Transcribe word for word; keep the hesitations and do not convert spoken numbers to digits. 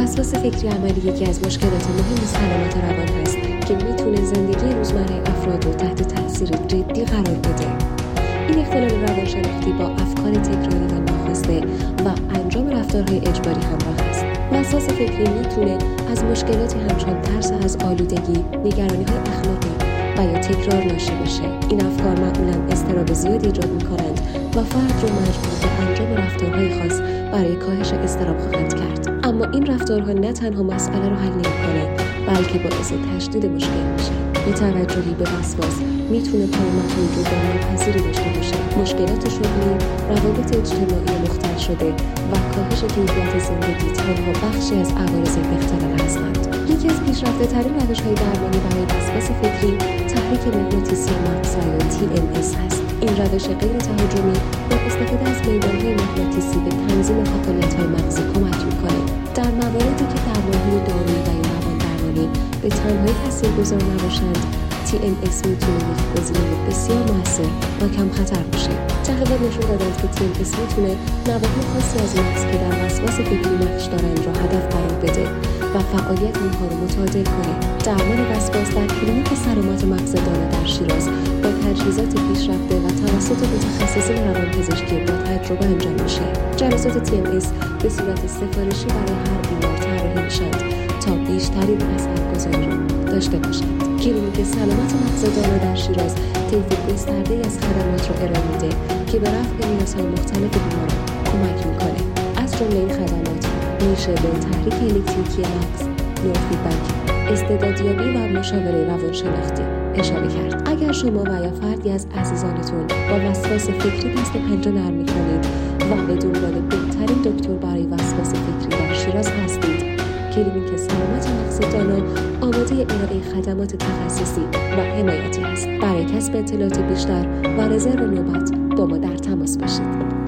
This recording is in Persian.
وسواس فکری عملی یکی از مشکلات مهم سلامت روان هست که میتونه زندگی روزمره افراد رو تحت تاثیر جدی قرار بده. این اختلال روانشناختی با افکار تکراری و ناخواسته و انجام رفتارهای اجباری همراه است. وسواس فکری میتونه از مشکلاتی همچون ترس از آلودگی، نگرانی‌های اخلاقی و یا تکرار ناشی بشه. این افکار معمولاً اضطراب زیادی ایجاد می‌کنند و فرد رو مجبور به انجام رفتارهای خاص برای کاهش اضطراب خواهند کرد. اما این رفتارها نه تنها مسئله رو حل نمی‌کنه، بلکه باعث تشدید مشکل میشه. بی‌توجهی به وسواس میتونه پیامدهای جبران‌ناپذیری داشته باشه. مشکلات شغلی، روابط اجتماعی مختل شده و کاهش کیفیت زندگی تنها بخشی از عوارض این اختلال هستند. یکی از پیشرفته‌ترین روش‌های درمانی برای وسواس فکری تحریک مغناطیسی مغز یا تی ام اس هست. این روش غیر تهاجمی با استفاده از میدان‌های مغناطیسی به تنظیم فعالیت‌های مغزی کمک می‌کنه. در مواردی که درمان‌های دارویی و یا روان‌درمانی به تنهایی تاثیرگذار نباشند، تی ام اس میتونه یک گزینه بسیار موثر و کم خطر باشه. تحقیقات نشون دادند که تی ام اس میتونه نواحی خاصی از مغز که در وسواس فکری نقش دارند را هدف قرار بده و فعالیت آنها را متعادل کنه. درمان وسواس در کلینیک سلامت مغز دانه در شیراز با تجهیزات پیشرفته و توسط متخصصین روانپزشکی با تجربه انجام میشه. جلسات تی ام اس به صورت سفارشی برای هر بیمار طراحی میشن تا بیشترین اثرگذاری را داشته باشند. کلینیک سلامت مغز دانه در شیراز طیف گسترده‌ای از خدمات را ارائه میده که به رفع نیازهای مختلف بیماران کمک میکنه. از جمله این خدمات میشه به تحریک الکتریکی مغز، نوروفیدبک، استعدادیابی و مشاوره روانشناختی اشاره کرد. اگر شما و یا فردی از عزیزانتون با وسواس فکری دست و پنجه نرم می‌کنید و به دنبال بهترین دکتر برای وسواس فکری در شیراز هستید، کلینیک سلامت مغز دانه آماده ارائه خدمات تخصصی و حمایتی است. برای کسب اطلاعات بیشتر و رزرو نوبت با ما در تماس باشید.